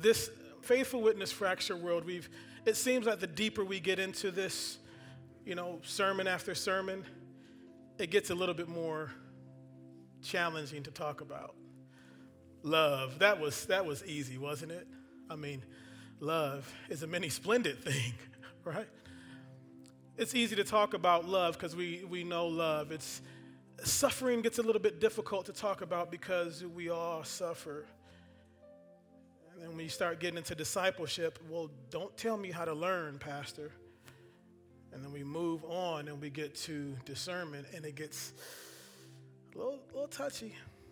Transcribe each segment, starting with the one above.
this faithful witness fracture world, it seems like the deeper we get into this, sermon after sermon, it gets a little bit more challenging to talk about. Love, that was easy, wasn't it? I mean, love is a many splendid thing, right? It's easy to talk about love because we know love. Suffering gets a little bit difficult to talk about because we all suffer. And then when you start getting into discipleship, well, don't tell me how to learn, Pastor. And then we move on and we get to discernment, and it gets a little touchy.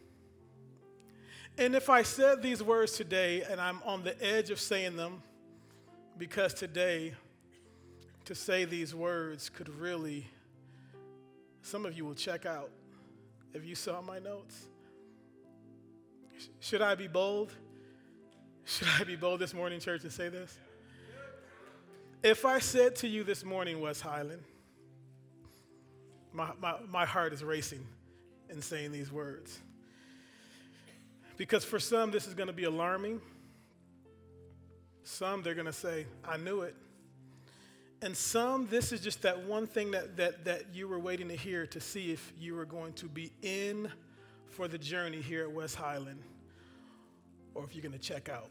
And if I said these words today, and I'm on the edge of saying them, because today, to say these words could really, some of you will check out if you saw my notes. Should I be bold? Should I be bold this morning, church, and say this? If I said to you this morning, West Highland, my heart is racing in saying these words. Because for some, this is going to be alarming. Some, they're going to say, I knew it. And some, this is just that one thing that you were waiting to hear to see if you were going to be in for the journey here at West Highland, or if you're going to check out.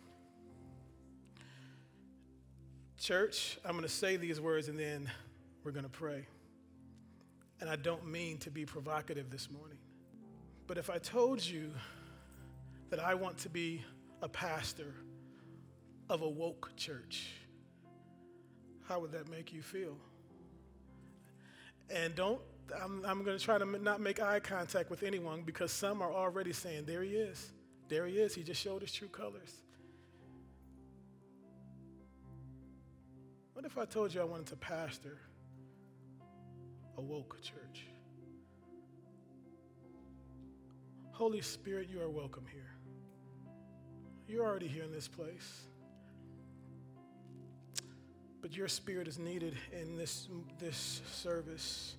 Church, I'm going to say these words and then we're going to pray. And I don't mean to be provocative this morning. But if I told you that I want to be a pastor of a woke church, how would that make you feel? And I'm going to try to not make eye contact with anyone, because some are already saying, there he is. There he is. He just showed his true colors. What if I told you I wanted to pastor a woke church? Holy Spirit, you are welcome here. You're already here in this place. But your spirit is needed in this service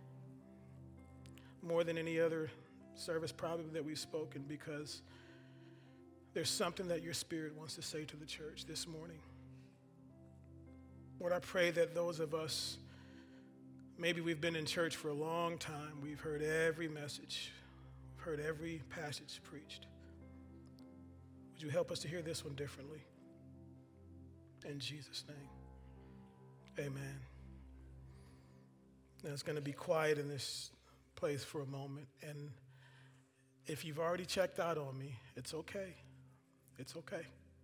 more than any other service probably that we've spoken, because there's something that your spirit wants to say to the church this morning. Lord, I pray that those of us, maybe we've been in church for a long time, we've heard every message, we've heard every passage preached. Would you help us to hear this one differently? In Jesus' name, amen. Now it's going to be quiet in this place for a moment, and if you've already checked out on me, it's okay. It's okay.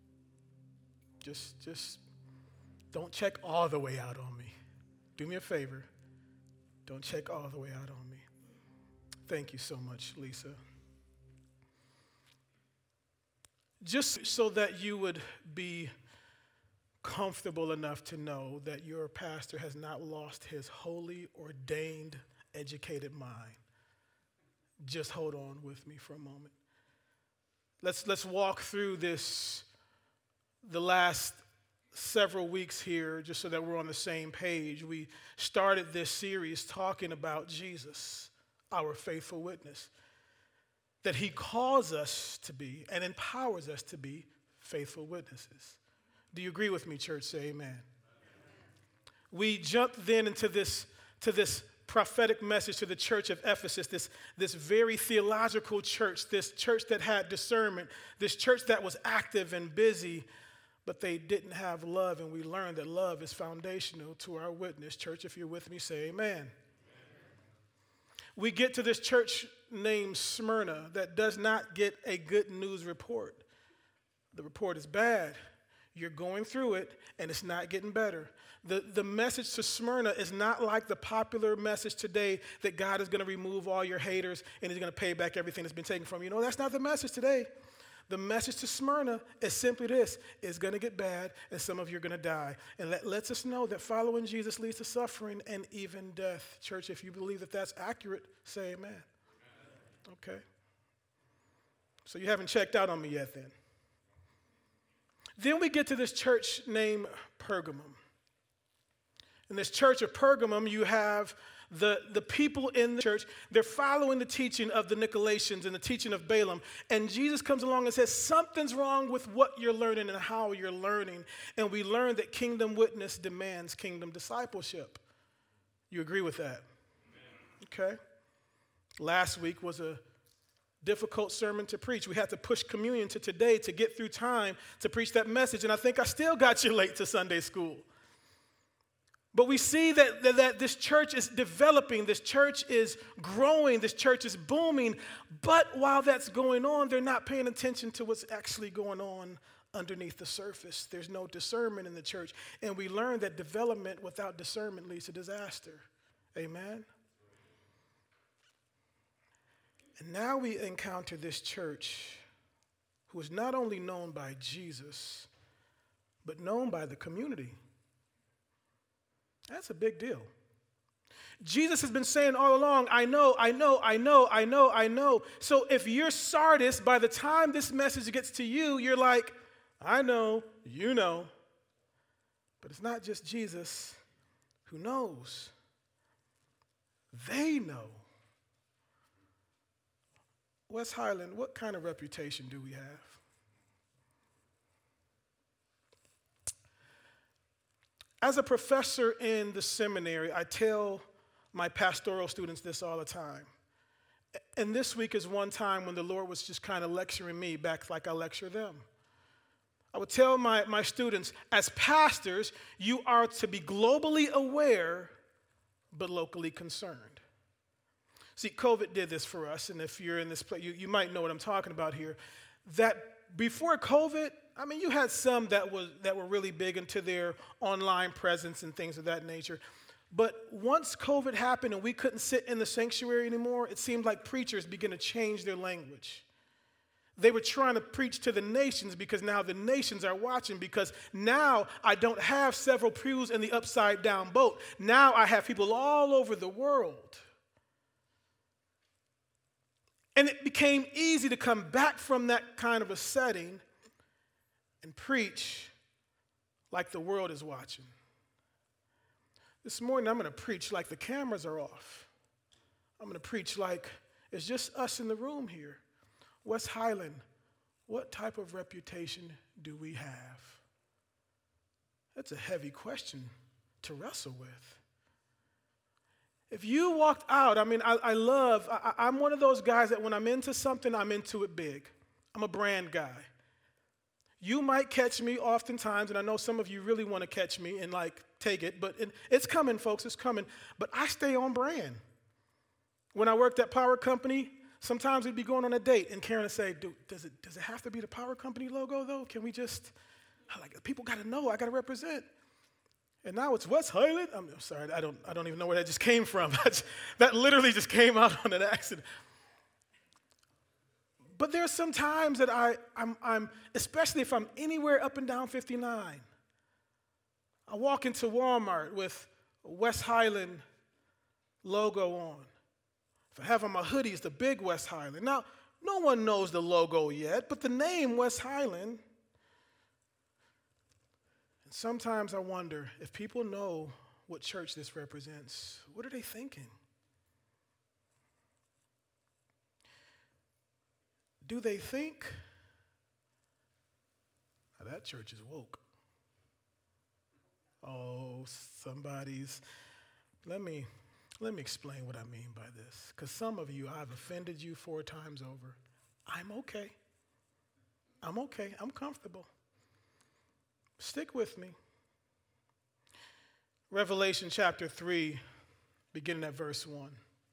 Just don't check all the way out on me. Do me a favor. Don't check all the way out on me. Thank you so much, Lisa. Just so that you would be comfortable enough to know that your pastor has not lost his holy, ordained, educated mind, just hold on with me for a moment. Let's walk through the last several weeks here, just so that we're on the same page. We started this series talking about Jesus, our faithful witness, that he calls us to be and empowers us to be faithful witnesses. Do you agree with me, church? Say amen. We jumped then into this prophetic message to the church of Ephesus, this very theological church, this church that had discernment, this church that was active and busy, but they didn't have love, and we learned that love is foundational to our witness. Church, if you're with me, say amen. Amen. We get to this church named Smyrna that does not get a good news report. The report is bad. You're going through it, and it's not getting better. The message to Smyrna is not like the popular message today that God is going to remove all your haters and he's going to pay back everything that's been taken from you. No, that's not the message today. The message to Smyrna is simply this: it's going to get bad, and some of you are going to die. And that lets us know that following Jesus leads to suffering and even death. Church, if you believe that that's accurate, say amen. Okay. So you haven't checked out on me yet then. Then we get to this church named Pergamum. In this church of Pergamum, you have The people in the church, they're following the teaching of the Nicolaitans and the teaching of Balaam. And Jesus comes along and says, something's wrong with what you're learning and how you're learning. And we learn that kingdom witness demands kingdom discipleship. You agree with that? Okay. Last week was a difficult sermon to preach. We had to push communion to today to get through time to preach that message. And I think I still got you late to Sunday school. But we see that this church is developing, this church is growing, this church is booming. But while that's going on, they're not paying attention to what's actually going on underneath the surface. There's no discernment in the church. And we learn that development without discernment leads to disaster. Amen? And now we encounter this church who is not only known by Jesus, but known by the community. That's a big deal. Jesus has been saying all along, I know. So if you're Sardis, by the time this message gets to you, you're like, I know, you know. But it's not just Jesus who knows. They know. West Highland, what kind of reputation do we have? As a professor in the seminary, I tell my pastoral students this all the time. And this week is one time when the Lord was just kind of lecturing me back like I lecture them. I would tell my students, as pastors, you are to be globally aware, but locally concerned. See, COVID did this for us, and if you're in this place, you might know what I'm talking about here. That before COVID, I mean, you had some that were really big into their online presence and things of that nature. But once COVID happened and we couldn't sit in the sanctuary anymore, it seemed like preachers began to change their language. They were trying to preach to the nations because now the nations are watching, because now I don't have several pews in the upside down boat. Now I have people all over the world. And it became easy to come back from that kind of a setting and preach like the world is watching. This morning, I'm going to preach like the cameras are off. I'm going to preach like it's just us in the room here. West Highland, what type of reputation do we have? That's a heavy question to wrestle with. If you walked out, I mean, I'm one of those guys that when I'm into something, I'm into it big. I'm a brand guy. You might catch me oftentimes, and I know some of you really want to catch me and like take it, but it's coming, folks, it's coming. But I stay on brand. When I worked at Power Company, sometimes we'd be going on a date, and Karen would say, "Dude, does it have to be the Power Company logo though? Can we just, people got to know, I got to represent." And now it's West Highland. I'm sorry, I don't even know where that just came from. That literally just came out on an accident. But there's some times that I'm, especially if I'm anywhere up and down 59, I walk into Walmart with a West Highland logo on. If I have on my hoodies, the big West Highland. Now, no one knows the logo yet, but the name West Highland. And sometimes I wonder if people know what church this represents, what are they thinking? Do they think, now that church is woke? Oh, let me explain what I mean by this. Because some of you, I've offended you 4 times over. I'm okay. I'm comfortable. Stick with me. Revelation chapter 3, beginning at verse 1.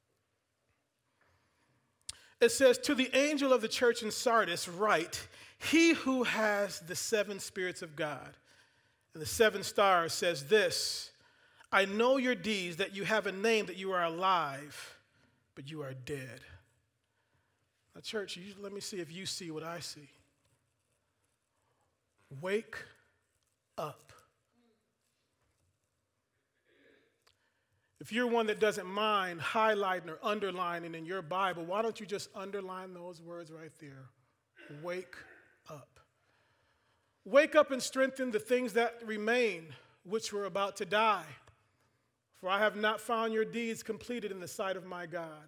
It says, "To the angel of the church in Sardis write, he who has the 7 spirits of God and the 7 stars says this, I know your deeds, that you have a name, that you are alive, but you are dead." Now, church, let me see if you see what I see. Wake up. If you're one that doesn't mind highlighting or underlining in your Bible, why don't you just underline those words right there? Wake up. Wake up and strengthen the things that remain, which were about to die. for I have not found your deeds completed in the sight of my God.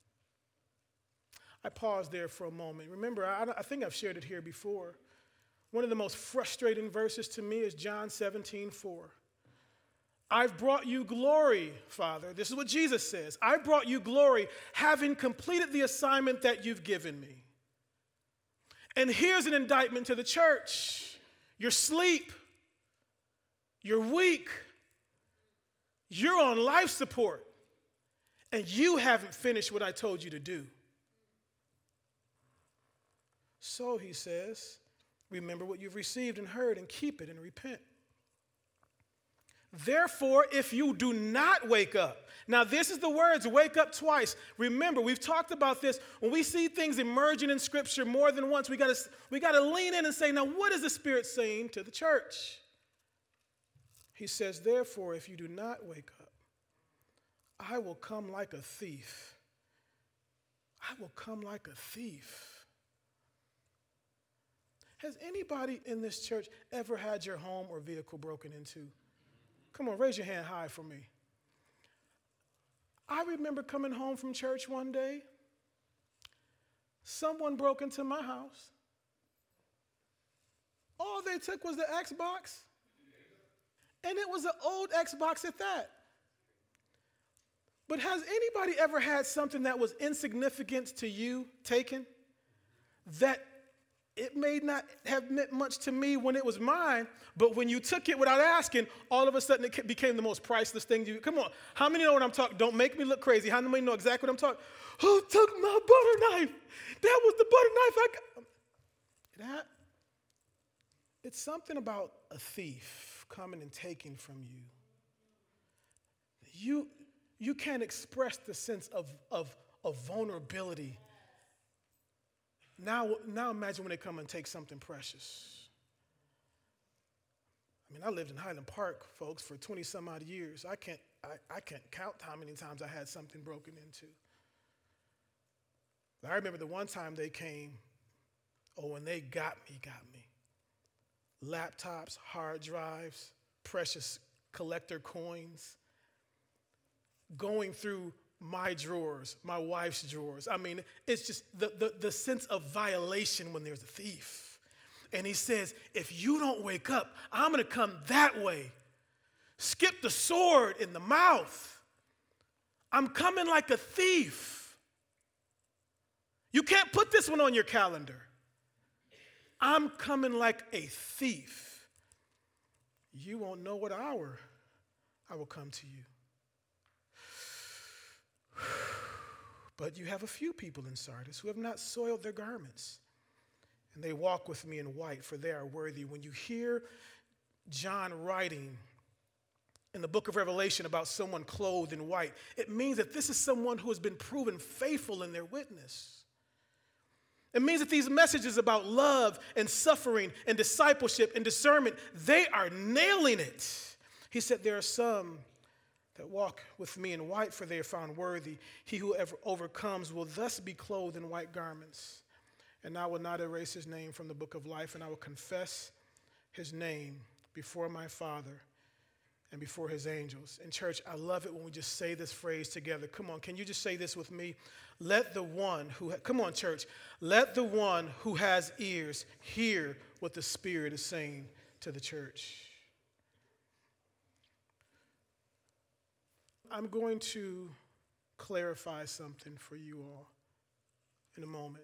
I paused there for a moment. Remember, I think I've shared it here before. One of the most frustrating verses to me is John 17:4. I've brought you glory, Father. This is what Jesus says. I've brought you glory, having completed the assignment that you've given me. And here's an indictment to the church. You're asleep. You're weak. You're on life support. And you haven't finished what I told you to do. So, he says, remember what you've received and heard and keep it and repent. Therefore, if you do not wake up. Now, this is the words, wake up twice. Remember, we've talked about this. When we see things emerging in Scripture more than once, we got to lean in and say, now, what is the Spirit saying to the church? He says, therefore, if you do not wake up, I will come like a thief. I will come like a thief. Has anybody in this church ever had your home or vehicle broken into? Come on, raise your hand high for me. I remember coming home from church one day. Someone broke into my house. All they took was the Xbox. And it was an old Xbox at that. But has anybody ever had something that was insignificant to you taken? That it may not have meant much to me when it was mine, but when you took it without asking, all of a sudden it became the most priceless thing to you. Come on, how many know what I'm talking? Don't make me look crazy. How many know exactly what I'm talking? Who took my butter knife? That was the butter knife I got. It's something about a thief coming and taking from you. You can't express the sense of vulnerability. Now imagine when they come and take something precious. I mean, I lived in Highland Park, folks, for 20 some odd years. I can't count how many times I had something broken into. I remember the one time they came, and they got me. Laptops, hard drives, precious collector coins, going through my drawers, my wife's drawers. I mean, it's just the sense of violation when there's a thief. And he says, if you don't wake up, I'm going to come that way. Skip the sword in the mouth. I'm coming like a thief. You can't put this one on your calendar. I'm coming like a thief. You won't know what hour I will come to you. But you have a few people in Sardis who have not soiled their garments, and they walk with me in white, for they are worthy. When you hear John writing in the book of Revelation about someone clothed in white, it means that this is someone who has been proven faithful in their witness. It means that these messages about love and suffering and discipleship and discernment, they are nailing it. He said, there are some that walk with me in white, for they are found worthy. He who ever overcomes will thus be clothed in white garments. And I will not erase his name from the book of life, and I will confess his name before my Father and before his angels. In church, I love it when we just say this phrase together. Come on, can you just say this with me? Let the one who, come on, church, let the one who has ears hear what the Spirit is saying to the church. I'm going to clarify something for you all in a moment.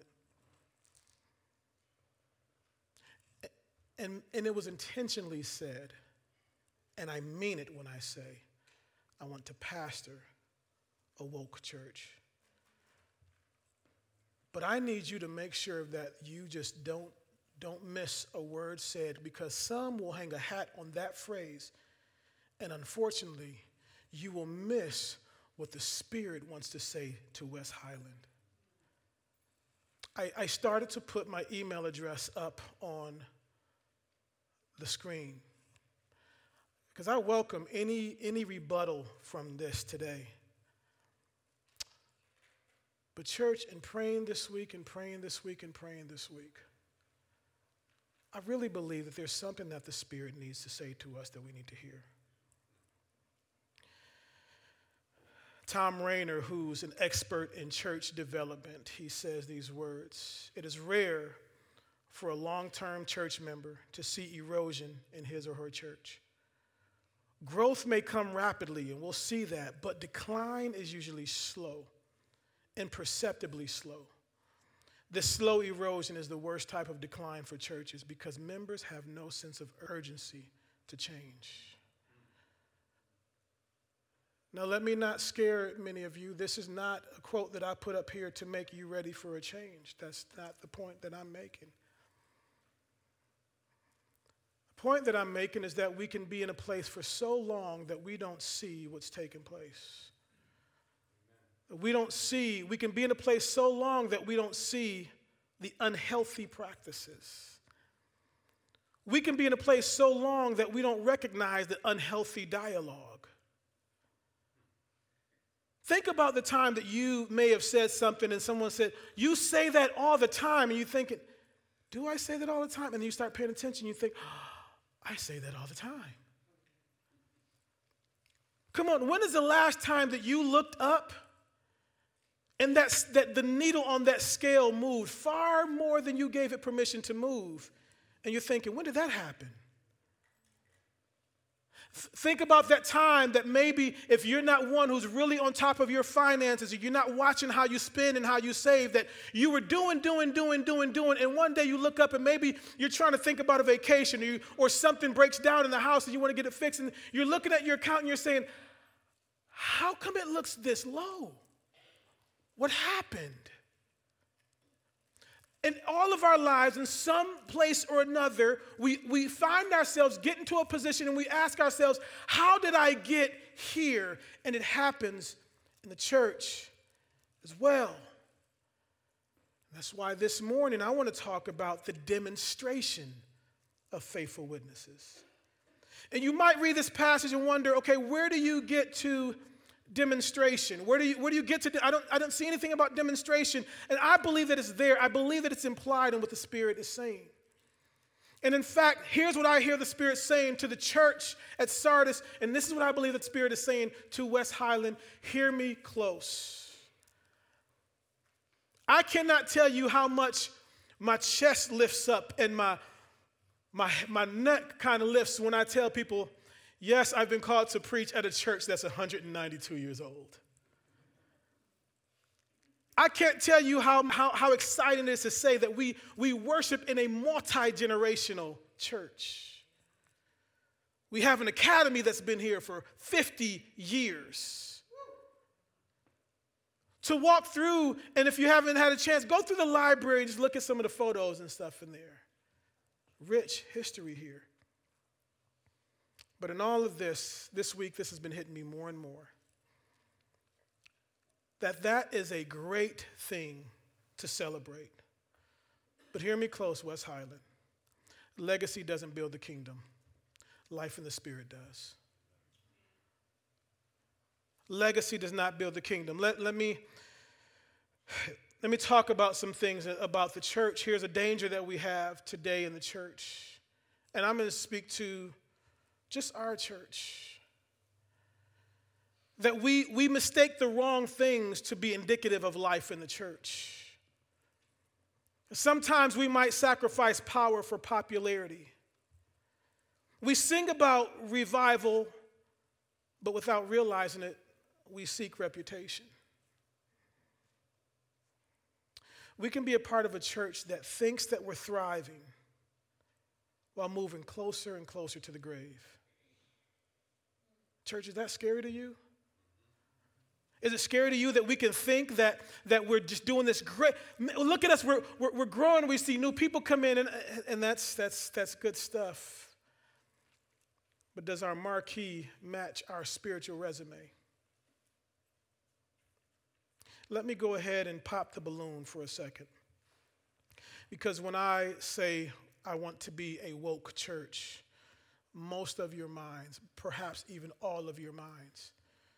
And it was intentionally said, and I mean it when I say, I want to pastor a woke church. But I need you to make sure that you just don't miss a word said, because some will hang a hat on that phrase, and unfortunately, you will miss what the Spirit wants to say to West Highland. I started to put my email address up on the screen, because I welcome any rebuttal from this today. But church, in praying this week and praying this week and praying this week, I really believe that there's something that the Spirit needs to say to us that we need to hear. Tom Rainer, who's an expert in church development, he says these words: "It is rare for a long-term church member to see erosion in his or her church. Growth may come rapidly, and we'll see that, but decline is usually slow, imperceptibly slow. This slow erosion is the worst type of decline for churches because members have no sense of urgency to change." Now, let me not scare many of you. This is not a quote that I put up here to make you ready for a change. That's not the point that I'm making. The point that I'm making is that we can be in a place for so long that we don't see what's taking place. We can be in a place so long that we don't see the unhealthy practices. We can be in a place so long that we don't recognize the unhealthy dialogue. Think about the time that you may have said something and someone said, "You say that all the time," and you're thinking, "Do I say that all the time?" And then you start paying attention, you think, "I say that all the time." Come on, when is the last time that you looked up and that the needle on that scale moved far more than you gave it permission to move? And you're thinking, when did that happen? Think about that time that maybe if you're not one who's really on top of your finances, or you're not watching how you spend and how you save, that you were doing, and one day you look up and maybe you're trying to think about a vacation, or something breaks down in the house and you want to get it fixed, and you're looking at your account and you're saying, "How come it looks this low? What happened?" In all of our lives, in some place or another, we find ourselves getting to a position and we ask ourselves, how did I get here? And it happens in the church as well. That's why this morning I want to talk about the demonstration of faithful witnesses. And you might read this passage and wonder, okay, where do you get to demonstration? Where do you get to? I don't see anything about demonstration, and I believe that it's there. I believe that it's implied in what the Spirit is saying. And in fact, here's what I hear the Spirit saying to the church at Sardis, and this is what I believe the Spirit is saying to West Highland. Hear me close. I cannot tell you how much my chest lifts up and my neck kind of lifts when I tell people, yes, I've been called to preach at a church that's 192 years old. I can't tell you how exciting it is to say that we worship in a multi-generational church. We have an academy that's been here for 50 years. To walk through, and if you haven't had a chance, go through the library and just look at some of the photos and stuff in there. Rich history here. But in all of this week, this has been hitting me more and more. That is a great thing to celebrate. But hear me close, West Highland. Legacy doesn't build the kingdom. Life in the Spirit does. Legacy does not build the kingdom. Let me talk about some things about the church. Here's a danger that we have today in the church. And I'm going to speak to just our church. That we mistake the wrong things to be indicative of life in the church. Sometimes we might sacrifice power for popularity. We sing about revival, but without realizing it, we seek reputation. We can be a part of a church that thinks that we're thriving while moving closer and closer to the grave. Church, is that scary to you? Is it scary to you that we can think that we're just doing this great? Look at us, we're growing. We see new people come in, and that's good stuff. But does our marquee match our spiritual resume? Let me go ahead and pop the balloon for a second. Because when I say I want to be a woke church, most of your minds, perhaps even all of your minds,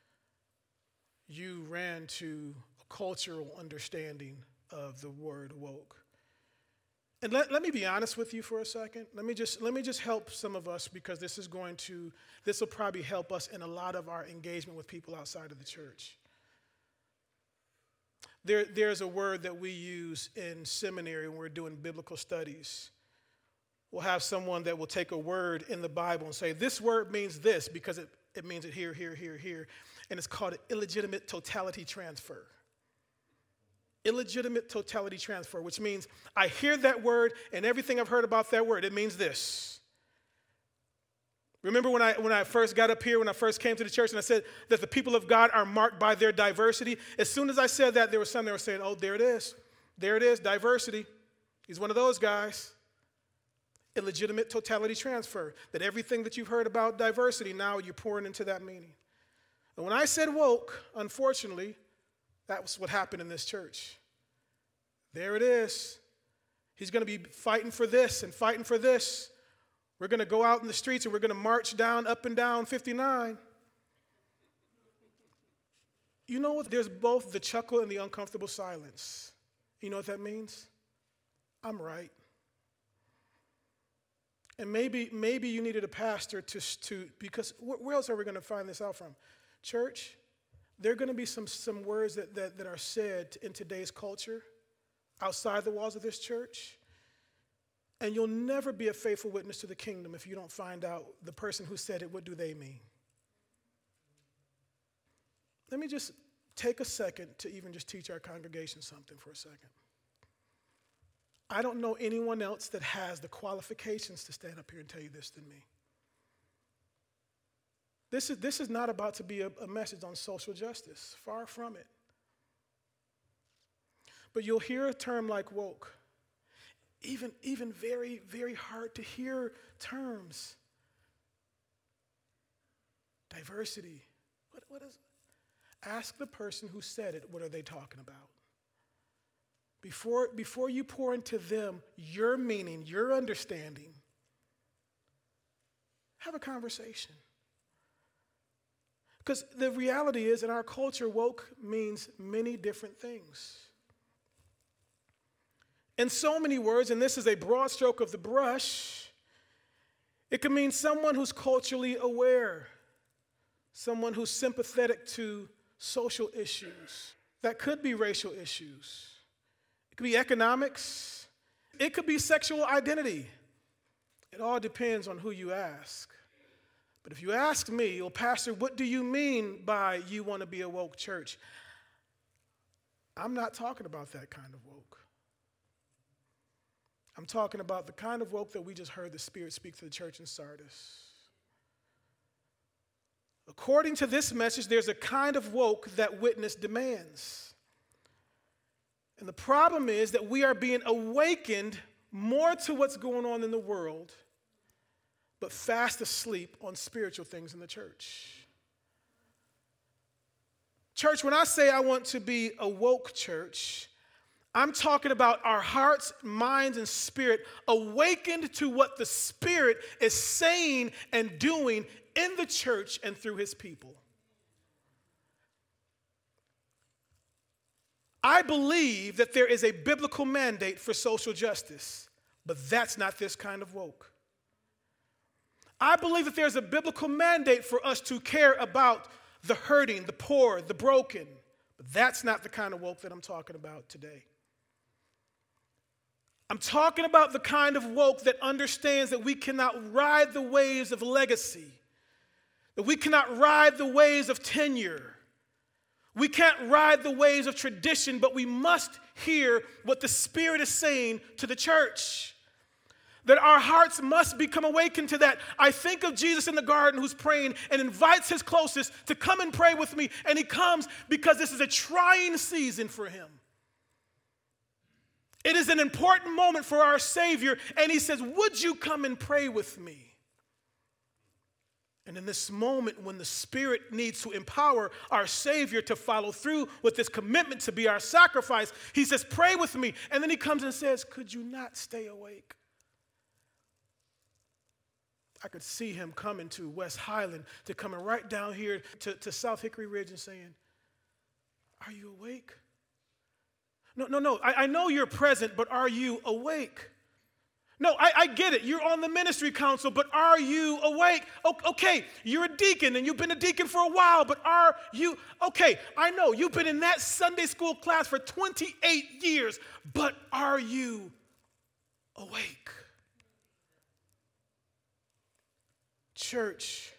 you ran to a cultural understanding of the word woke. And let me be honest with you for a second. Let me just help some of us, because this will probably help us in a lot of our engagement with people outside of the church. There's a word that we use in seminary when we're doing biblical studies. We'll have someone that will take a word in the Bible and say, this word means this because it means it here, here, here, here. And it's called illegitimate totality transfer. Illegitimate totality transfer, which means I hear that word and everything I've heard about that word, it means this. Remember when I first got up here, when I first came to the church and I said that the people of God are marked by their diversity? As soon as I said that, there was some that were saying, oh, there it is. There it is, diversity. He's one of those guys. Illegitimate totality transfer, that everything that you've heard about diversity, now you're pouring into that meaning. And when I said woke, unfortunately, that was what happened in this church. There it is. He's going to be fighting for this and fighting for this. We're going to go out in the streets and we're going to march up and down 59. You know what? There's both the chuckle and the uncomfortable silence. You know what that means? I'm right. And maybe you needed a pastor to because where else are we going to find this out from? Church, there are going to be some words that are said in today's culture outside the walls of this church. And you'll never be a faithful witness to the kingdom if you don't find out the person who said it, what do they mean? Let me just take a second to even just teach our congregation something for a second. I don't know anyone else that has the qualifications to stand up here and tell you this than me. This is not about to be a message on social justice. Far from it. But you'll hear a term like woke. Even very, very hard to hear terms. Diversity. What is? Ask the person who said it, what are they talking about? Before you pour into them your meaning, your understanding, have a conversation. Because the reality is, in our culture, woke means many different things. In so many words, and this is a broad stroke of the brush, it can mean someone who's culturally aware, someone who's sympathetic to social issues. That could be racial issues. It could be economics. It could be sexual identity. It all depends on who you ask. But if you ask me, well, Pastor, what do you mean by you want to be a woke church? I'm not talking about that kind of woke. I'm talking about the kind of woke that we just heard the Spirit speak to the church in Sardis. According to this message, there's a kind of woke that witness demands. And the problem is that we are being awakened more to what's going on in the world, but fast asleep on spiritual things in the church. Church, when I say I want to be a woke church, I'm talking about our hearts, minds, and spirit awakened to what the Spirit is saying and doing in the church and through his people. I believe that there is a biblical mandate for social justice, but that's not this kind of woke. I believe that there's a biblical mandate for us to care about the hurting, the poor, the broken, but that's not the kind of woke that I'm talking about today. I'm talking about the kind of woke that understands that we cannot ride the waves of legacy, that we cannot ride the waves of tenure. We can't ride the waves of tradition, but we must hear what the Spirit is saying to the church. That our hearts must become awakened to that. I think of Jesus in the garden who's praying and invites his closest to come and pray with me, and he comes because this is a trying season for him. It is an important moment for our Savior, and he says, would you come and pray with me? And in this moment when the Spirit needs to empower our Savior to follow through with this commitment to be our sacrifice, he says, pray with me. And then he comes and says, could you not stay awake? I could see him coming to West Highland, to coming right down here to South Hickory Ridge and saying, are you awake? No. I know you're present, but are you awake? No, I get it. You're on the ministry council, but are you awake? Okay, you're a deacon and you've been a deacon for a while, but are you, okay, I know you've been in that Sunday school class for 28 years, but are you awake? Church,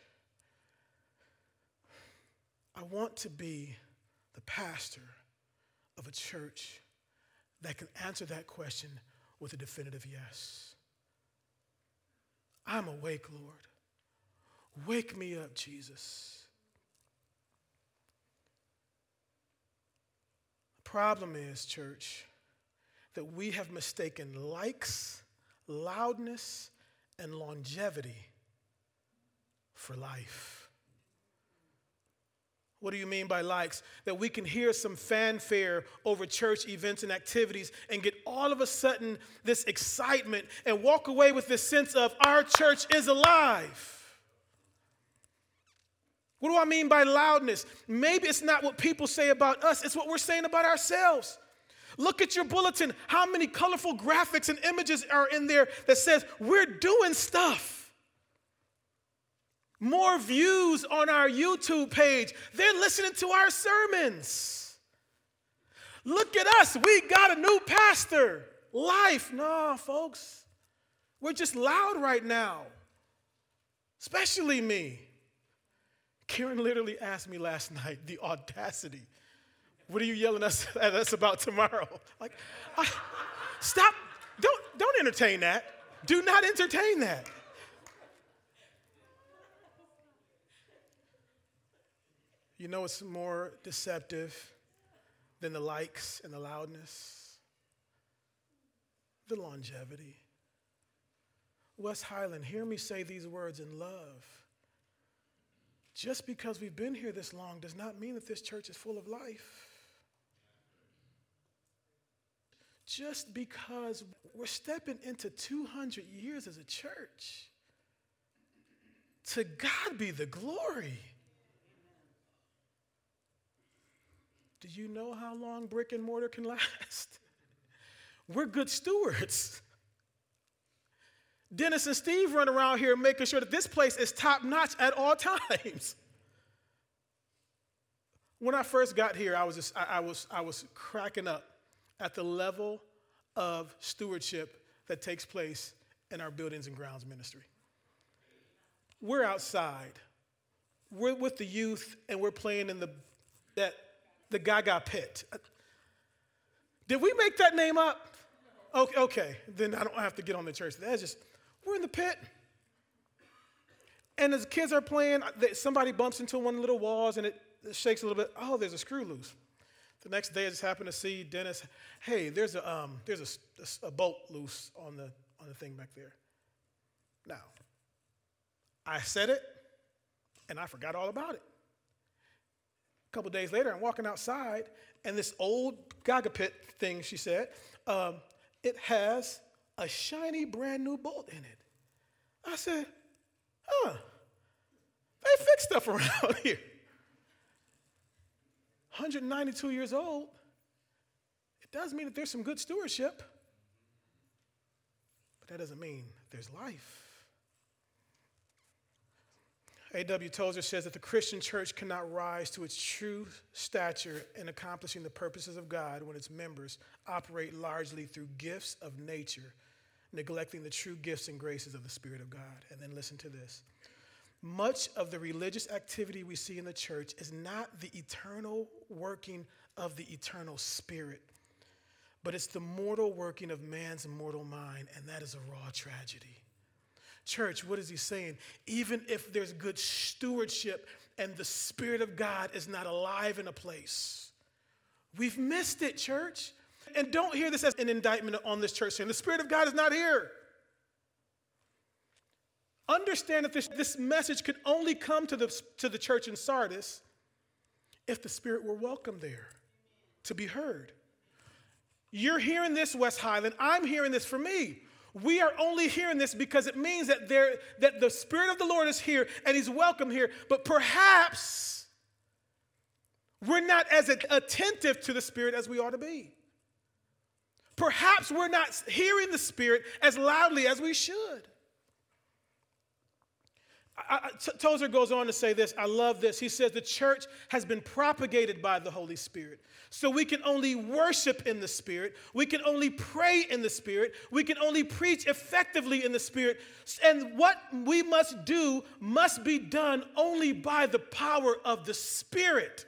I want to be the pastor of a church that can answer that question with a definitive yes. I'm awake, Lord. Wake me up, Jesus. The problem is, church, that we have mistaken likes, loudness, and longevity for life. What do you mean by likes? That we can hear some fanfare over church events and activities and get all of a sudden this excitement and walk away with this sense of our church is alive. What do I mean by loudness? Maybe it's not what people say about us, it's what we're saying about ourselves. Look at your bulletin. How many colorful graphics and images are in there that says we're doing stuff? More views on our YouTube page. They're listening to our sermons. Look at us. We got a new pastor. Life. No, folks. We're just loud right now. Especially me. Karen literally asked me last night, the audacity. What are you yelling at us about tomorrow? Like, stop. Don't entertain that. Do not entertain that. You know what's more deceptive than the likes and the loudness? The longevity. West Highland, hear me say these words in love. Just because we've been here this long does not mean that this church is full of life. Just because we're stepping into 200 years as a church, to God be the glory. Do you know how long brick and mortar can last? We're good stewards. Dennis and Steve run around here making sure that this place is top notch at all times. When I first got here, I was cracking up at the level of stewardship that takes place in our buildings and grounds ministry. We're outside. We're with the youth and we're playing in the Gaga pit. Did we make that name up? Okay, then I don't have to get on the church. That's just, we're in the pit. And as kids are playing, somebody bumps into one of the little walls and it shakes a little bit. Oh, there's a screw loose. The next day I just happened to see Dennis, hey, there's a bolt loose on the thing back there. Now, I said it and I forgot all about it. A couple days later, I'm walking outside, and this old Gaga pit thing, she said, it has a shiny, brand new bolt in it. I said, they fix stuff around here. 192 years old, it does mean that there's some good stewardship, but that doesn't mean there's life. A.W. Tozer says that the Christian church cannot rise to its true stature in accomplishing the purposes of God when its members operate largely through gifts of nature, neglecting the true gifts and graces of the Spirit of God. And then listen to this. Much of the religious activity we see in the church is not the eternal working of the eternal Spirit, but it's the mortal working of man's mortal mind, and that is a raw tragedy. Church, what is he saying? Even if there's good stewardship and the Spirit of God is not alive in a place, we've missed it, church. And don't hear this as an indictment on this church saying the Spirit of God is not here. Understand that this message could only come to the church in Sardis if the Spirit were welcome there to be heard. You're hearing this, West Highland. I'm hearing this for me. We are only hearing this because it means that the Spirit of the Lord is here and he's welcome here. But perhaps we're not as attentive to the Spirit as we ought to be. perhaps we're not hearing the Spirit as loudly as we should. Tozer goes on to say this. I love this. He says the church has been propagated by the Holy Spirit. So we can only worship in the Spirit. We can only pray in the Spirit. We can only preach effectively in the Spirit. And what we must do must be done only by the power of the Spirit.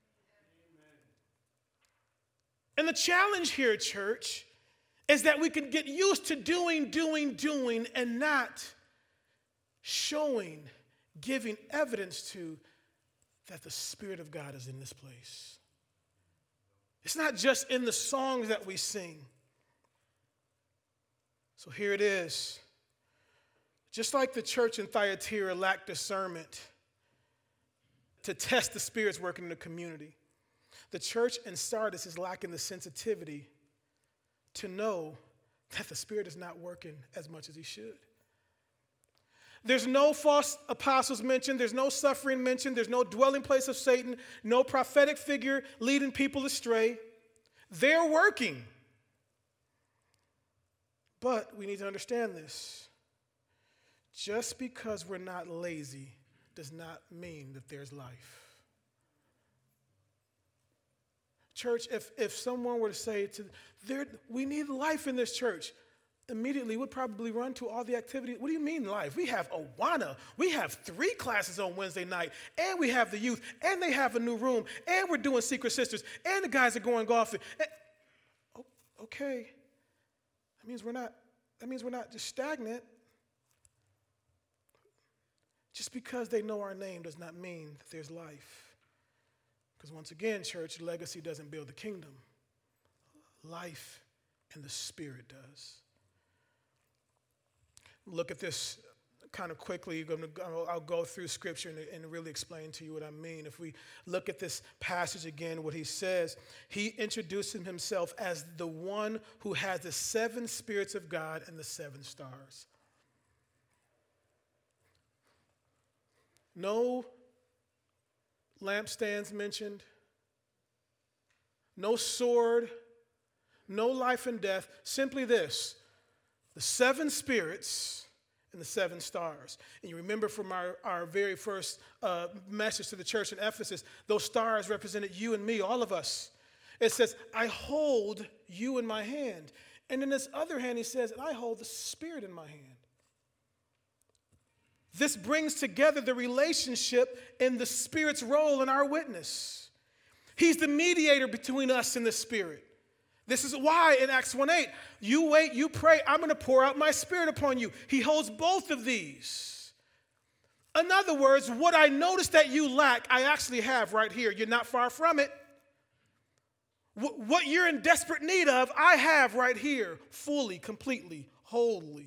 And the challenge here, church, is that we can get used to doing, and not showing, giving evidence to that the Spirit of God is in this place. It's not just in the songs that we sing. So here it is. Just like the church in Thyatira lacked discernment to test the Spirit's working in the community, the church in Sardis is lacking the sensitivity to know that the Spirit is not working as much as he should. There's no false apostles mentioned. There's no suffering mentioned. There's no dwelling place of Satan. No prophetic figure leading people astray. They're working. But we need to understand this. Just because we're not lazy does not mean that there's life. Church, if someone were to say, we need life in this church, immediately would probably run to all the activities. What do you mean life? We have Awana. We have 3 classes on Wednesday night, and we have the youth, and they have a new room, and we're doing Secret Sisters, and the guys are going golfing. Okay. That means we're not just stagnant. Just because they know our name does not mean that there's life. Because once again, church, legacy doesn't build the kingdom. Life in the Spirit does. Look at this kind of quickly. I'll go through Scripture and really explain to you what I mean. If we look at this passage again, what he says, he introduces himself as the one who has the 7 spirits of God and the 7 stars. No lampstands mentioned, no sword, no life and death, simply this: the 7 spirits and the 7 stars. And you remember from our very first message to the church in Ephesus, those stars represented you and me, all of us. It says, I hold you in my hand. And in this other hand, he says, I hold the Spirit in my hand. This brings together the relationship and the Spirit's role in our witness. He's the mediator between us and the Spirit. This is why in Acts 1:8, you wait, you pray, I'm going to pour out my Spirit upon you. He holds both of these. In other words, what I notice that you lack, I actually have right here. You're not far from it. What you're in desperate need of, I have right here, fully, completely, wholly.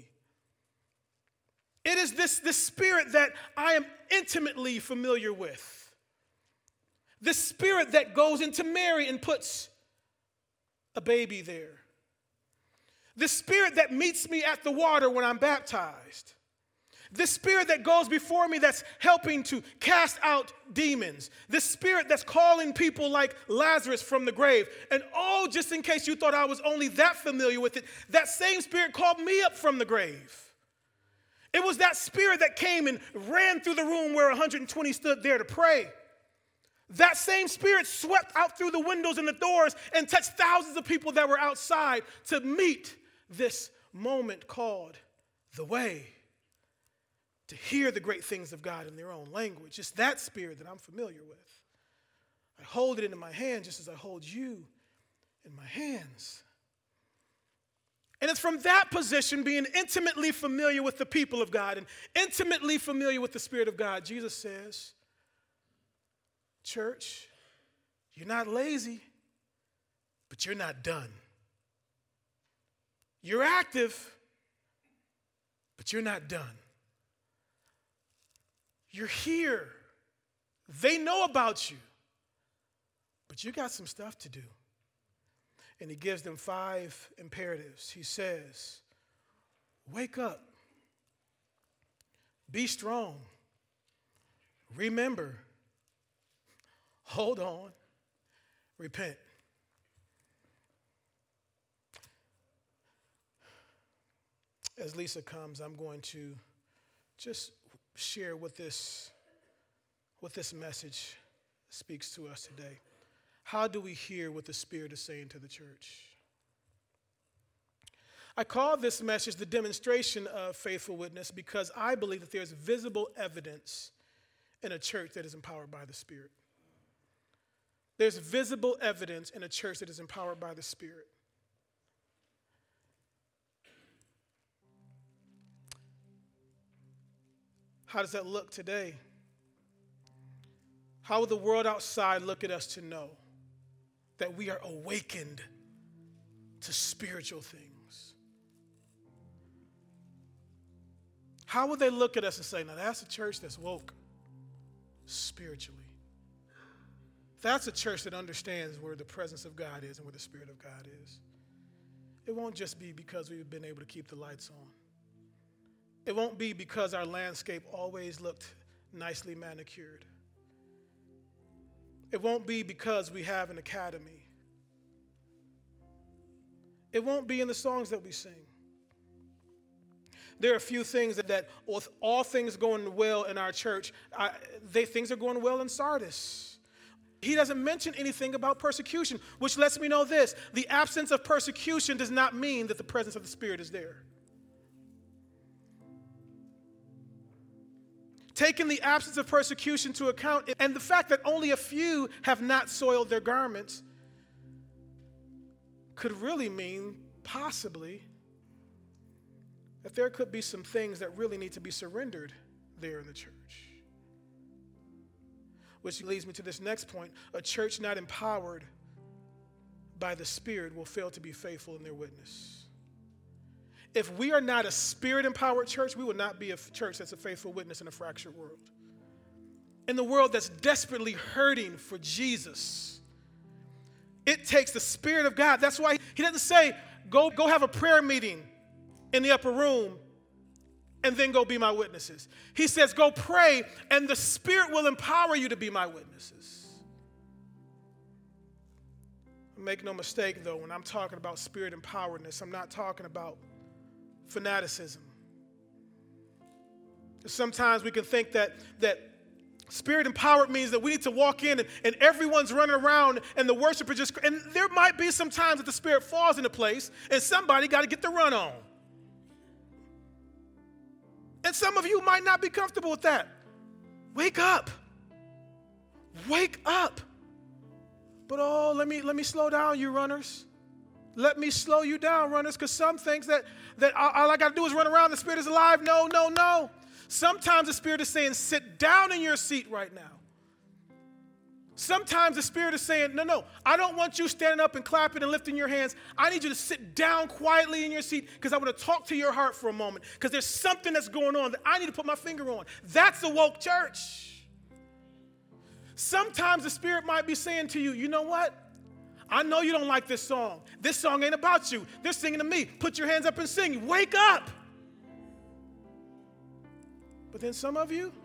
It is this Spirit that I am intimately familiar with. This Spirit that goes into Mary and puts a baby there. The Spirit that meets me at the water when I'm baptized. The Spirit that goes before me that's helping to cast out demons. The Spirit that's calling people like Lazarus from the grave. And oh, just in case you thought I was only that familiar with it, that same Spirit called me up from the grave. It was that Spirit that came and ran through the room where 120 stood there to pray. That same Spirit swept out through the windows and the doors and touched thousands of people that were outside to meet this moment called the way, to hear the great things of God in their own language. It's that Spirit that I'm familiar with. I hold it in my hand just as I hold you in my hands. And it's from that position, being intimately familiar with the people of God and intimately familiar with the Spirit of God, Jesus says, church, you're not lazy, but you're not done. You're active, but you're not done. You're here. They know about you, but you got some stuff to do. And he gives them 5 imperatives. He says, wake up, be strong, remember, hold on, repent. As Lisa comes, I'm going to just share what this message speaks to us today. How do we hear what the Spirit is saying to the church? I call this message the demonstration of faithful witness because I believe that there's visible evidence in a church that is empowered by the Spirit. There's visible evidence in a church that is empowered by the Spirit. How does that look today? How will the world outside look at us to know that we are awakened to spiritual things? How will they look at us and say, now that's a church that's woke spiritually? That's a church that understands where the presence of God is and where the Spirit of God is. It won't just be because we've been able to keep the lights on. It won't be because our landscape always looked nicely manicured. It won't be because we have an academy. It won't be in the songs that we sing. There are a few things that with all things going well in our church, things are going well in Sardis. He doesn't mention anything about persecution, which lets me know this: the absence of persecution does not mean that the presence of the Spirit is there. Taking the absence of persecution into account and the fact that only a few have not soiled their garments could really mean, possibly, that there could be some things that really need to be surrendered there in the church. Which leads me to this next point. A church not empowered by the Spirit will fail to be faithful in their witness. If we are not a Spirit-empowered church, we will not be a church that's a faithful witness in a fractured world. In the world that's desperately hurting for Jesus, it takes the Spirit of God. That's why he doesn't say, go have a prayer meeting in the upper room and then go be my witnesses. He says, go pray and the Spirit will empower you to be my witnesses. Make no mistake, though, when I'm talking about Spirit empoweredness, I'm not talking about fanaticism. Sometimes we can think that Spirit empowered means that we need to walk in and everyone's running around and the worshiper just, and there might be some times that the Spirit falls into place and somebody got to get the run on. And some of you might not be comfortable with that. Wake up. Wake up. But let me slow down, you runners. Let me slow you down, runners, because some things that all I got to do is run around, the Spirit is alive. No. Sometimes the Spirit is saying, sit down in your seat right now. Sometimes the Spirit is saying, no, I don't want you standing up and clapping and lifting your hands. I need you to sit down quietly in your seat because I want to talk to your heart for a moment because there's something that's going on that I need to put my finger on. That's a woke church. Sometimes the Spirit might be saying to you, you know what? I know you don't like this song. This song ain't about you. They're singing to me. Put your hands up and sing. Wake up. But then some of you,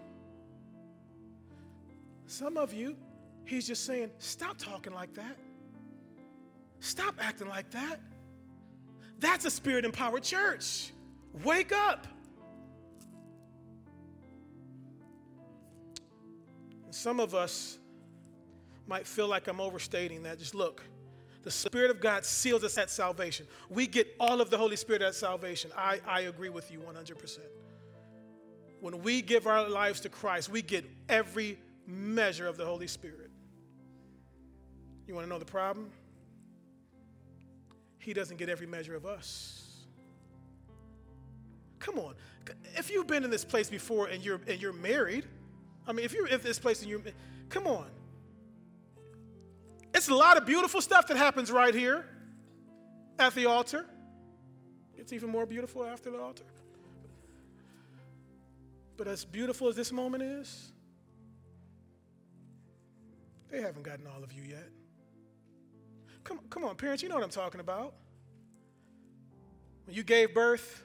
he's just saying, stop talking like that. Stop acting like that. That's a Spirit-empowered church. Wake up. And some of us might feel like I'm overstating that. Just look. The Spirit of God seals us at salvation. We get all of the Holy Spirit at salvation. I agree with you 100%. When we give our lives to Christ, we get every measure of the Holy Spirit. You want to know the problem? He doesn't get every measure of us. Come on. If you've been in this place before and you're married, I mean, if you're in this place and come on. It's a lot of beautiful stuff that happens right here at the altar. It's even more beautiful after the altar. But as beautiful as this moment is, they haven't gotten all of you yet. Come on, parents, you know what I'm talking about. When you gave birth,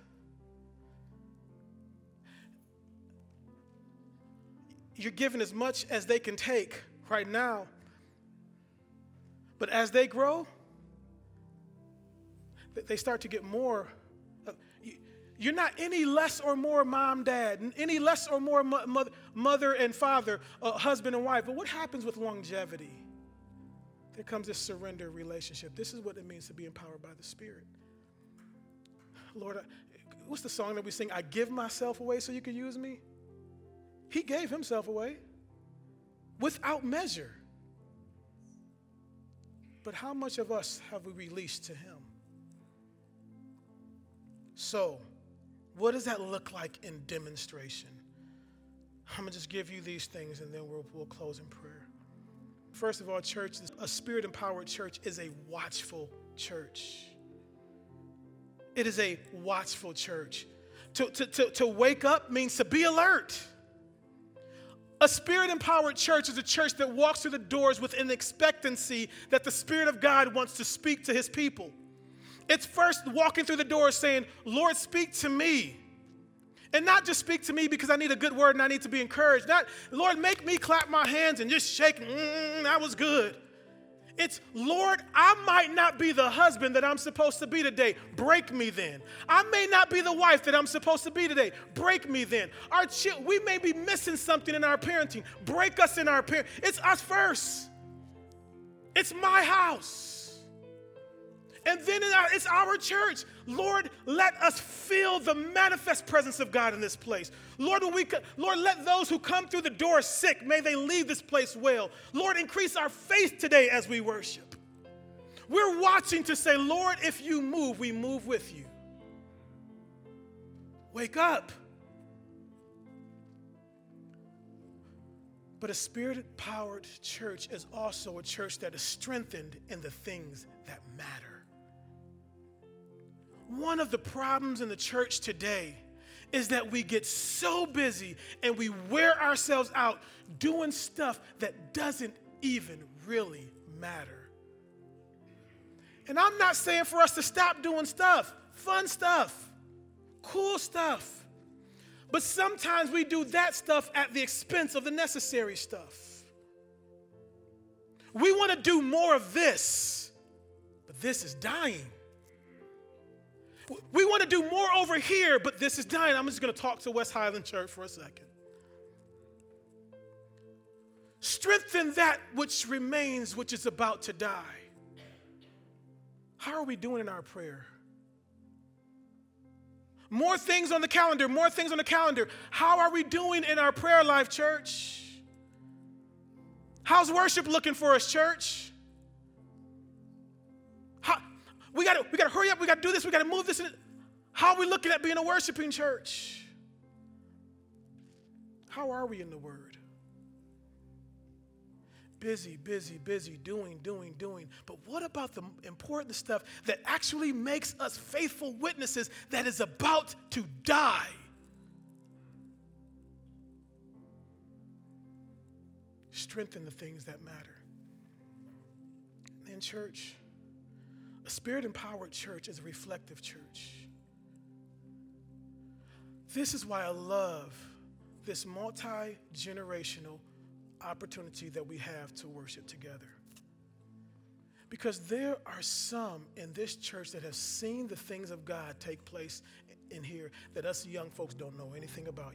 you're given as much as they can take right now. But as they grow, they start to get more. You're not any less or more mom, dad, any less or more mother and father, husband and wife. But what happens with longevity? There comes this surrender relationship. This is what it means to be empowered by the Spirit. Lord, what's the song that we sing? I give myself away so you can use me. He gave himself away without measure. But how much of us have we released to him? So, what does that look like in demonstration? I'm going to just give you these things and then we'll close in prayer. First of all, church, a Spirit-empowered church is a watchful church. It is a watchful church. To wake up means to be alert. A Spirit-empowered church is a church that walks through the doors with an expectancy that the Spirit of God wants to speak to his people. It's first walking through the doors saying, Lord, speak to me. And not just speak to me because I need a good word and I need to be encouraged. Not, Lord, make me clap my hands and just shake, that was good. It's, Lord, I might not be the husband that I'm supposed to be today. Break me then. I may not be the wife that I'm supposed to be today. Break me then. We may be missing something in our parenting. Break us in our parenting. It's us first. It's my house. And then it's our church. Lord, let us feel the manifest presence of God in this place. Lord, Lord, let those who come through the door sick, may they leave this place well. Lord, increase our faith today as we worship. We're watching to say, Lord, if you move, we move with you. Wake up. But a Spirit-empowered church is also a church that is strengthened in the things that matter. One of the problems in the church today is that we get so busy and we wear ourselves out doing stuff that doesn't even really matter. And I'm not saying for us to stop doing stuff, fun stuff, cool stuff. But sometimes we do that stuff at the expense of the necessary stuff. We want to do more of this, but this is dying. We want to do more over here, but this is dying. I'm just going to talk to West Highland Church for a second. Strengthen that which remains, which is about to die. How are we doing in our prayer? More things on the calendar, more things on the calendar. How are we doing in our prayer life, church? How's worship looking for us, church? We got to hurry up. We got to do this. We got to move this. How are we looking at being a worshiping church? How are we in the Word? Busy, busy, busy, doing. But what about the important stuff that actually makes us faithful witnesses that is about to die? Strengthen the things that matter. And church, a Spirit-empowered church is a reflective church. This is why I love this multi-generational opportunity that we have to worship together. Because there are some in this church that have seen the things of God take place in here that us young folks don't know anything about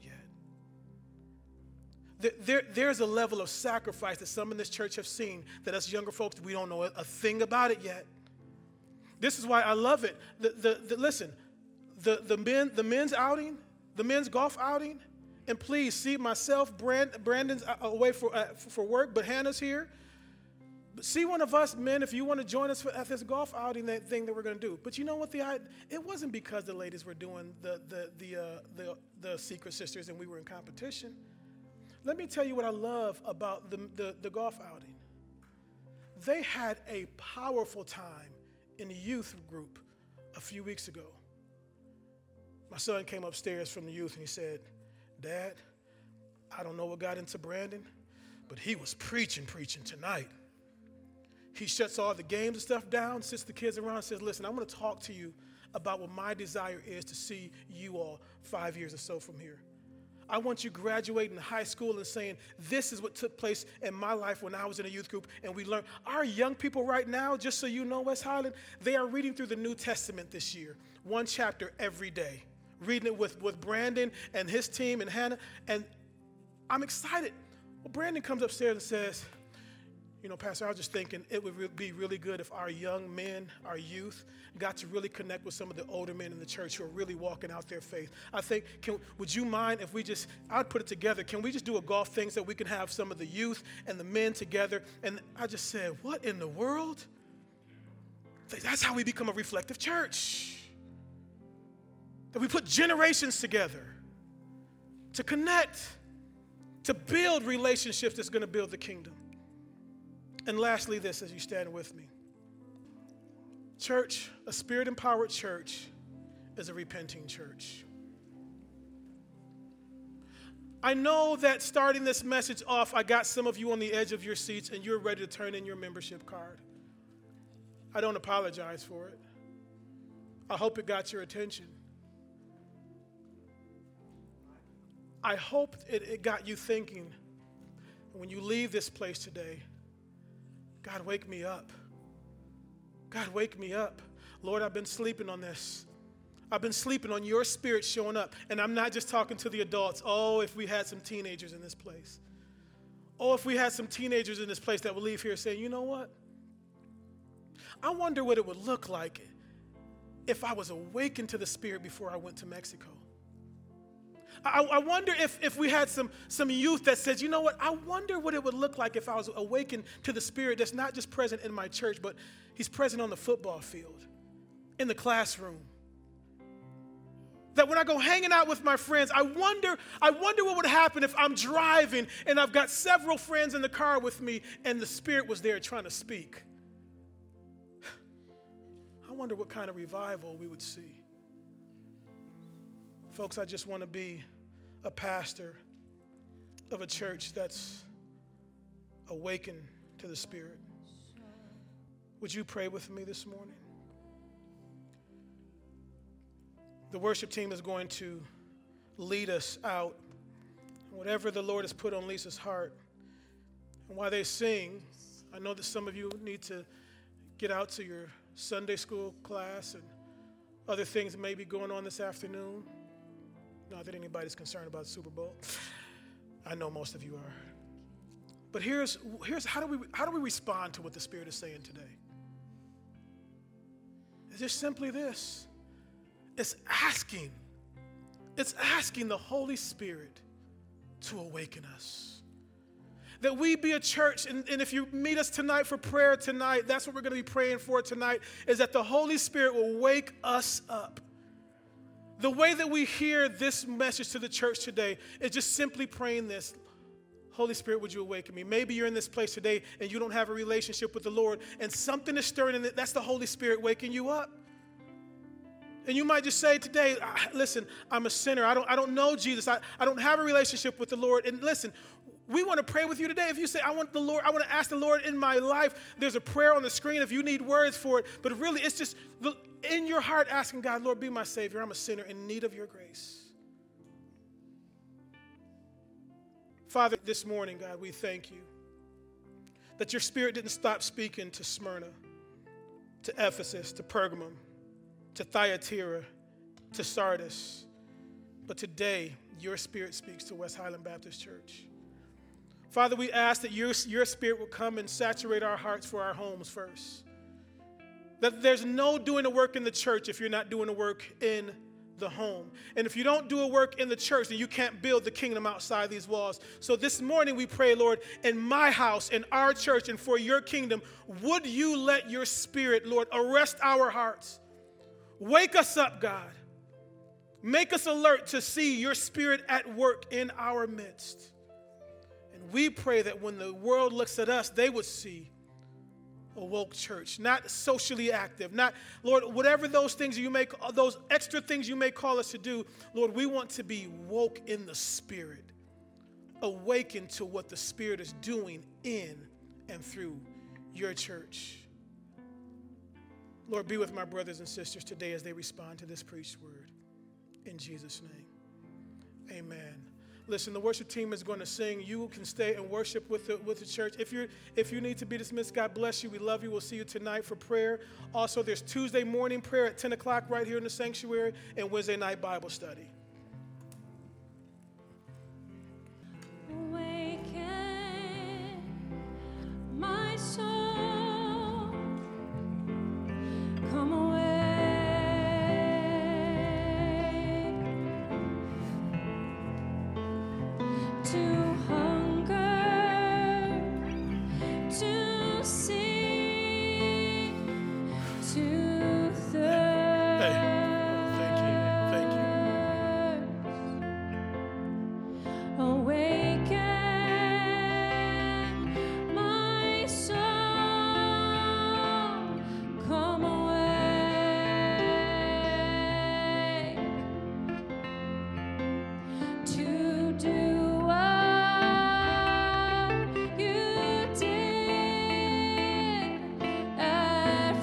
yet. There's a level of sacrifice that some in this church have seen that us younger folks, we don't know a thing about it yet. This is why I love it. Listen, the men's outing, the men's golf outing, and please see myself, Brandon's away for work, but Hannah's here. But see one of us men if you want to join us at this golf outing, that thing that we're going to do. But you know what? It wasn't because the ladies were doing the Secret Sisters and we were in competition. Let me tell you what I love about the golf outing. They had a powerful time in the youth group a few weeks ago. My son came upstairs from the youth and he said, Dad, I don't know what got into Brandon, but he was preaching tonight. He shuts all the games and stuff down, sits the kids around and says, listen, I'm going to talk to you about what my desire is to see you all 5 years or so from here. I want you graduating high school and saying, this is what took place in my life when I was in a youth group and we learned. Our young people right now, just so you know, West Highland, they are reading through the New Testament this year, one chapter every day, reading it with Brandon and his team and Hannah, and I'm excited. Well, Brandon comes upstairs and says, Pastor, I was just thinking it would be really good if our young men, our youth, got to really connect with some of the older men in the church who are really walking out their faith. I think, would you mind if I'd put it together, can we just do a golf thing so we can have some of the youth and the men together? And I just said, what in the world? That's how we become a reflective church. That we put generations together to connect, to build relationships that's going to build the kingdom. And lastly, this, as you stand with me. Church, a spirit-empowered church is a repenting church. I know that starting this message off, I got some of you on the edge of your seats and you're ready to turn in your membership card. I don't apologize for it. I hope it got your attention. I hope it got you thinking, when you leave this place today, God, wake me up. God, wake me up. Lord, I've been sleeping on this. I've been sleeping on your spirit showing up. And I'm not just talking to the adults. Oh, if we had some teenagers in this place. Oh, if we had some teenagers in this place that would leave here saying, you know what? I wonder what it would look like if I was awakened to the Spirit before I went to Mexico. I wonder if we had some youth that says, you know what, I wonder what it would look like if I was awakened to the Spirit that's not just present in my church, but he's present on the football field, in the classroom. That when I go hanging out with my friends, I wonder what would happen if I'm driving and I've got several friends in the car with me and the Spirit was there trying to speak. I wonder what kind of revival we would see. Folks, I just want to be a pastor of a church that's awakened to the Spirit. Would you pray with me this morning? The worship team is going to lead us out. Whatever the Lord has put on Lisa's heart. And while they sing, I know that some of you need to get out to your Sunday school class and other things that may be going on this afternoon. Not that anybody's concerned about the Super Bowl. I know most of you are. But here's how do we respond to what the Spirit is saying today? It's just simply this. It's asking the Holy Spirit to awaken us. That we be a church, and if you meet us tonight for prayer tonight, that's what we're going to be praying for tonight, is that the Holy Spirit will wake us up. The way that we hear this message to the church today is just simply praying this. Holy Spirit, would you awaken me? Maybe you're in this place today and you don't have a relationship with the Lord and something is stirring in it. That's the Holy Spirit waking you up. And you might just say today, listen, I'm a sinner. I don't know Jesus. I don't have a relationship with the Lord. And listen, we want to pray with you today. If you say, I want to ask the Lord in my life, there's a prayer on the screen if you need words for it. But really, it's just in your heart asking God, Lord, be my Savior. I'm a sinner in need of your grace. Father, this morning, God, we thank you that your Spirit didn't stop speaking to Smyrna, to Ephesus, to Pergamum, to Thyatira, to Sardis. But today, your Spirit speaks to West Highland Baptist Church. Father, we ask that your Spirit will come and saturate our hearts for our homes first. That there's no doing the work in the church if you're not doing the work in the home. And if you don't do a work in the church, then you can't build the kingdom outside these walls. So this morning we pray, Lord, in my house, in our church, and for your kingdom, would you let your Spirit, Lord, arrest our hearts? Wake us up, God. Make us alert to see your Spirit at work in our midst. And we pray that when the world looks at us, they would see a woke church, not socially active, not, Lord, whatever those things those extra things you may call us to do, Lord, we want to be woke in the Spirit, awakened to what the Spirit is doing in and through your church. Lord, be with my brothers and sisters today as they respond to this preached word. In Jesus' name, amen. Listen, the worship team is going to sing. You can stay and worship with the church. If you need to be dismissed, God bless you. We love you. We'll see you tonight for prayer. Also, there's Tuesday morning prayer at 10 o'clock right here in the sanctuary, and Wednesday night Bible study. Awaken my soul, come away to hunger, to seek, to thirst. Hey, thank you. Awaken my soul, come away to do what you did at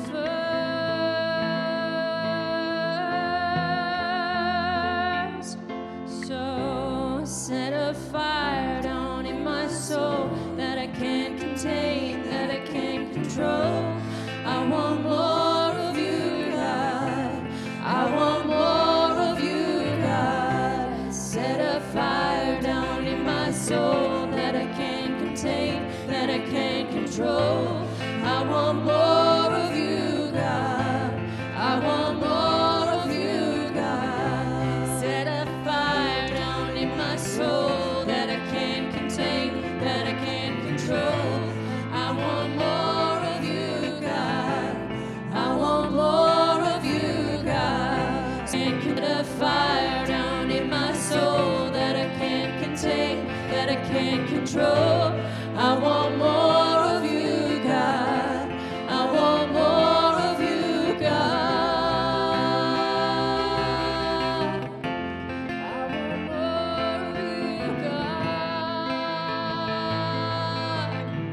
first. So set a fire down in my soul that I can't contain, that I can't control. I want more of you, God. I want more of you, God. Set a fire down in my soul that I can't contain, that I can't control. I want more of you, God. I want more of you, God. Set a fire down in my soul that I can't contain, that I can't control. I want more of you, God. I want more of you, God. Set a fire down in my soul that I can't contain, that I can't control. I want more of you, God. I want more of you, God. I want more of you, God.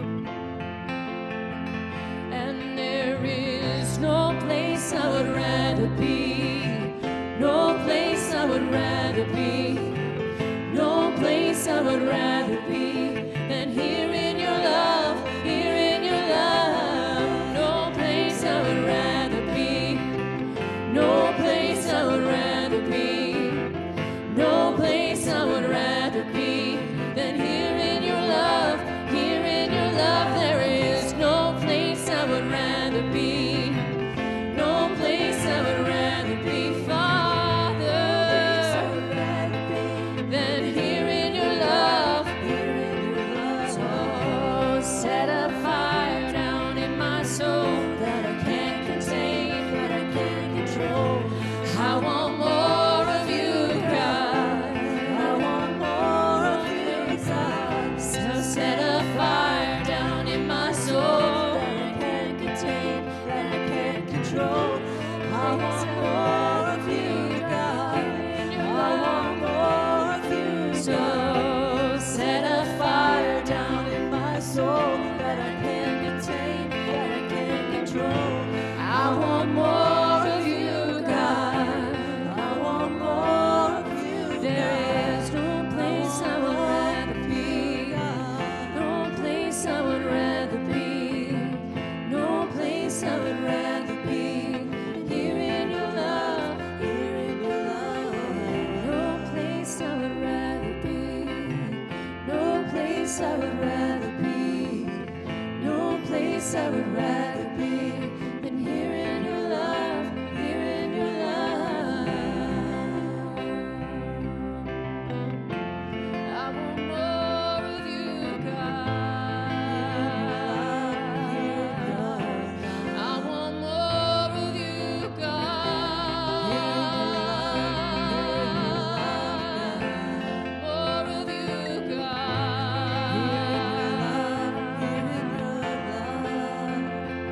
And there is no place I would rather be. No place I would rather be. No place I would rather be than here in your love, here in your love. No place I would rather be. No place I would rather be. No place I would rather be than here in your love, here in your love. There is no place I would rather be. No place I would rather be, Father, than here in your love. So set a fire down in my soul that I can't contain, that I can't control. I want more of you, God. I want more of you, God. So set a fire down in my soul that I can't contain, that I can't control. I want more of you, God. I want more of you. So set a fire down in my soul that I can't contain, that I can't control. I want more of you, God. I want more of you. There is no place I would rather be. No place I would rather be. No place I would rather be. Here in your love, here in your love. No place I would rather be. No place I would rather be. No place I would rather be than here in your love, here in your love. I want more of you, God. I want more of you, God. More of you, God.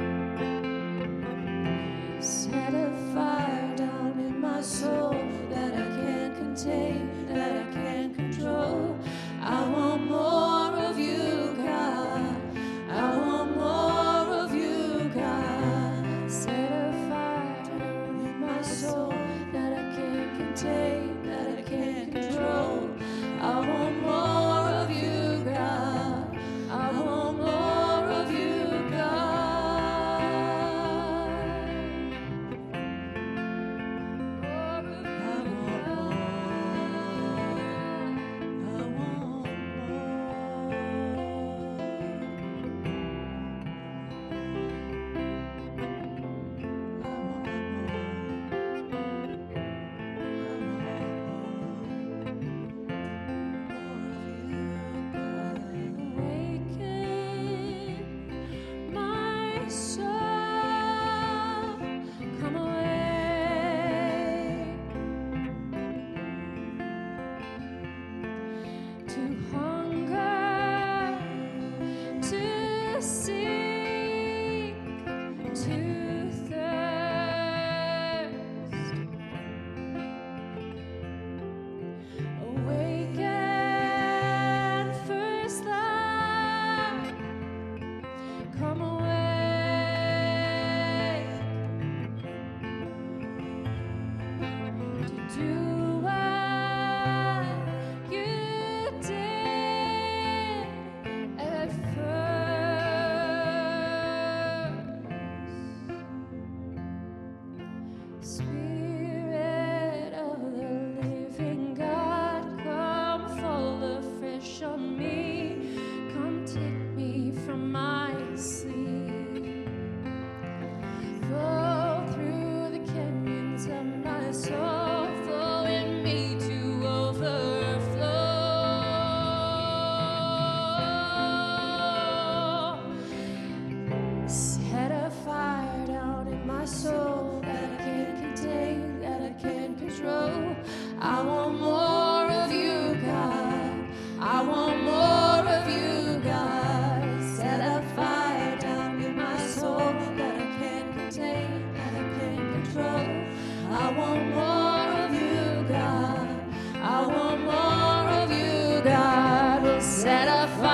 Set a fire